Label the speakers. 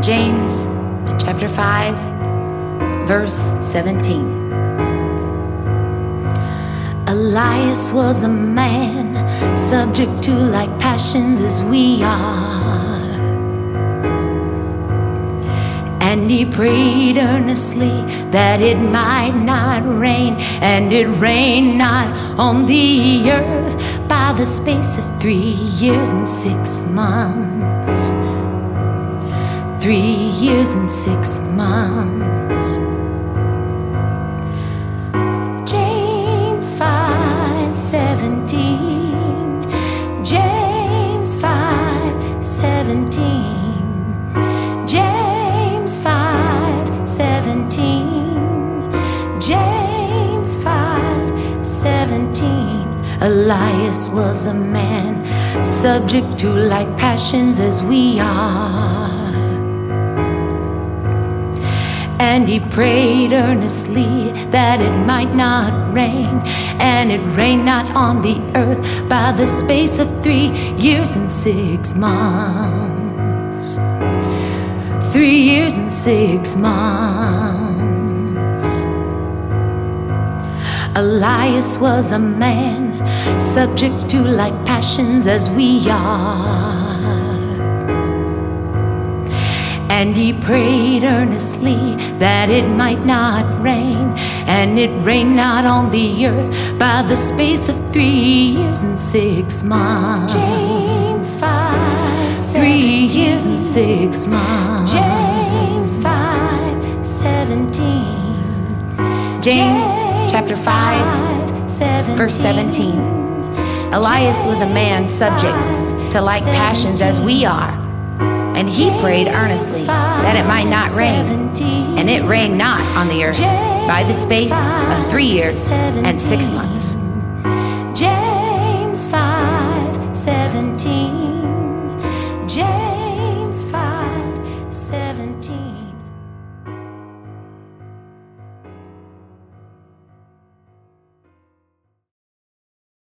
Speaker 1: James chapter 5, verse 17. Elias was a man subject to like passions as we are, and he prayed earnestly that it might not rain, and it rained not on the earth by the space of 3 years and 6 months. 3 years and 6 months. James 5:17. James 5:17. James 5:17. James 5:17. Elias was a man subject to like passions as we are, and he prayed earnestly that it might not rain, and it rained not on the earth by the space of 3 years and 6 months. 3 years and 6 months. Elias was a man subject to like passions as we are, and he prayed earnestly that it might not rain, and it rained not on the earth by the space of 3 years and 6 months. James 5. 3 years and 6 months. James 5:17. James chapter 5, verse 17. Elias was a man subject to like passions as we are, and he prayed earnestly that it might not rain, and it rained not on the earth by the space of 3 years and 6 months.